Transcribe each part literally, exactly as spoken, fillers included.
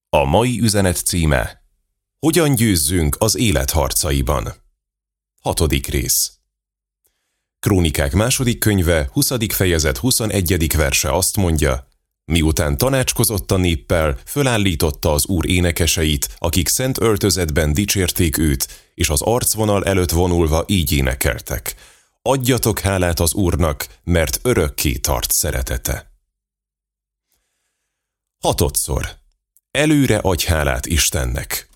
A mai üzenet címe: Hogyan győzzünk az élet harcaiban? Hatodik rész. Krónikák második könyve, huszadik fejezet, huszonegyedik verse azt mondja: miután tanácskozott a néppel, fölállította az Úr énekeseit, akik szent öltözetben dicsérték őt, és az arcvonal előtt vonulva így énekeltek: adjatok hálát az Úrnak, mert örökké tart szeretete. Hatodszor. Előre adj hálát Istennek.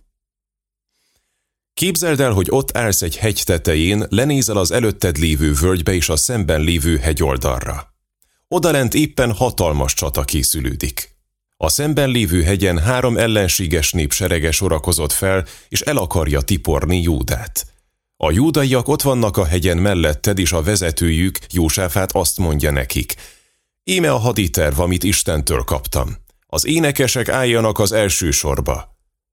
Képzeld el, hogy ott állsz egy hegy tetején, lenézel az előtted lévő völgybe és a szemben lévő hegyoldalra. Odalent éppen hatalmas csata készülődik. A szemben lévő hegyen három ellenséges nép serege sorakozott fel, és el akarja tiporni Júdát. A júdaiak ott vannak a hegyen melletted, és a vezetőjük, Jósáfát azt mondja nekik: íme a haditerv, amit Istentől kaptam. Az énekesek álljanak az első sorba.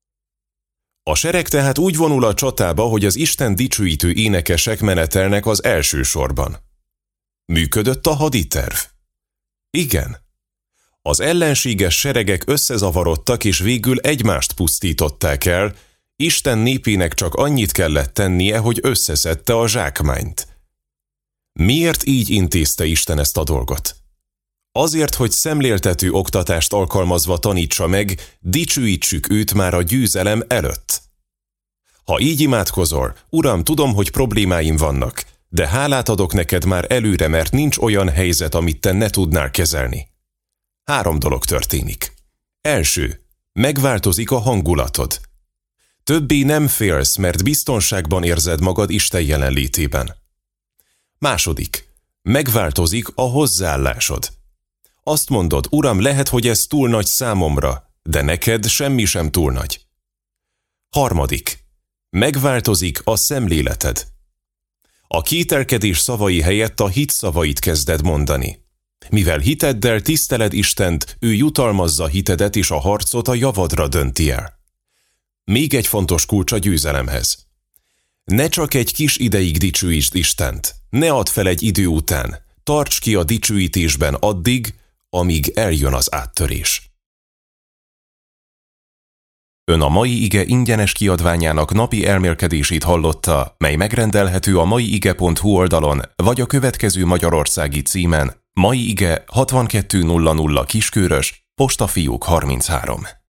A sereg tehát úgy vonul a csatába, hogy az Isten dicsőítő énekesek menetelnek az első sorban. Működött a haditerv? Igen. Az ellenséges seregek összezavarodtak, és végül egymást pusztították el. Isten népének csak annyit kellett tennie, hogy összeszedte a zsákmányt. Miért így intézte Isten ezt a dolgot? Azért, hogy szemléltető oktatást alkalmazva tanítsa meg, dicsőítsük őt már a győzelem előtt. Ha így imádkozol: Uram, tudom, hogy problémáim vannak, de hálát adok neked már előre, mert nincs olyan helyzet, amit te ne tudnál kezelni. Három dolog történik. Első, megváltozik a hangulatod. Többé nem félsz, mert biztonságban érzed magad Isten jelenlétében. Második, megváltozik a hozzáállásod. Azt mondod: Uram, lehet, hogy ez túl nagy számomra, de neked semmi sem túl nagy. Harmadik, megváltozik a szemléleted. A kételkedés szavai helyett a hit szavait kezded mondani. Mivel hiteddel tiszteled Istent, ő jutalmazza hitedet, és a harcot a javadra dönti el. Még egy fontos kulcs a győzelemhez. Ne csak egy kis ideig dicsőítsd Istent, ne add fel egy idő után, tarts ki a dicsőítésben addig, amíg eljön az áttörés. Ön a mai ige ingyenes kiadványának napi elmélkedését hallotta, mely megrendelhető a maiige pont hu oldalon, vagy a következő magyarországi címen: Mai Ige hatvankettő nulla nulla Kiskörös, Postafiók harminchárom.